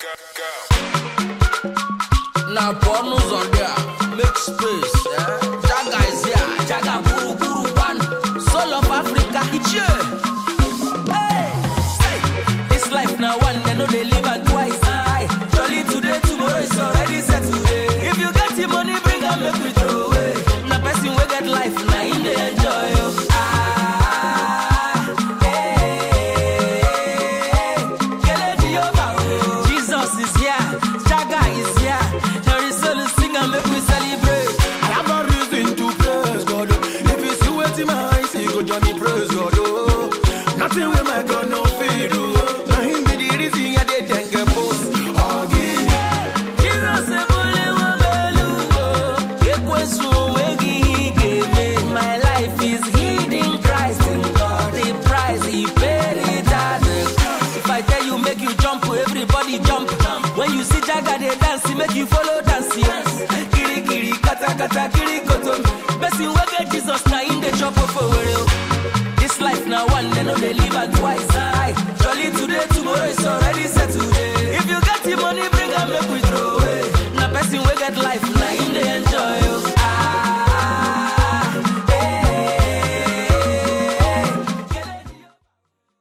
Now pornos on there, make space. Jaga is here, Jaga Buru Buru One, soul of Africa. Hey, this life now one, they know they live and twice. Jolly today, tomorrow is already set today. If you get the money, bring and make we throw away. Now person will get life, now in they enjoy. Jesus is here, Jaga is here. There is only sing and make we celebrate. I have no reason to praise God. If you see what in my eyes, you go join me praise God. Oh, nothing with my God no feed. Oh, now him be the reason I dey thank a post. Jesus se bole wa belu. Ekwesu wegi gave me. My life is hid in Christ in God. The price he paid it at. If I tell you make you jump, everybody jump. When you see Jaga they dance, he make you follow dance. Kiri kiri kata kata kiri koto. Messi we get Jesus now in the chop for real. This life now one, they know they live and twice.